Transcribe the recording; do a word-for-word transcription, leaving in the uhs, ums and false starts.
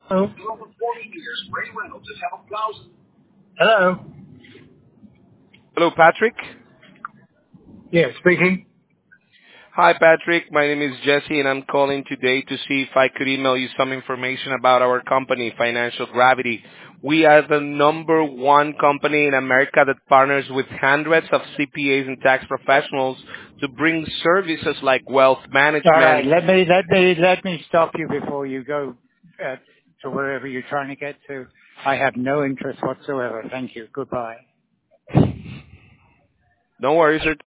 Oh. For over forty years, Ray Reynolds has helped thousands. Hello. Hello, Patrick. Yeah, speaking. Hi, Patrick. My name is Jesse, and I'm calling today to see if I could email you some information about our company, Financial Gravity. We are the number one company in America that partners with hundreds of C P As and tax professionals to bring services like wealth All right, management. let me let me let me stop you before you go uh, to wherever you're trying to get to. I have no interest whatsoever. Thank you. Goodbye. No worries, sir.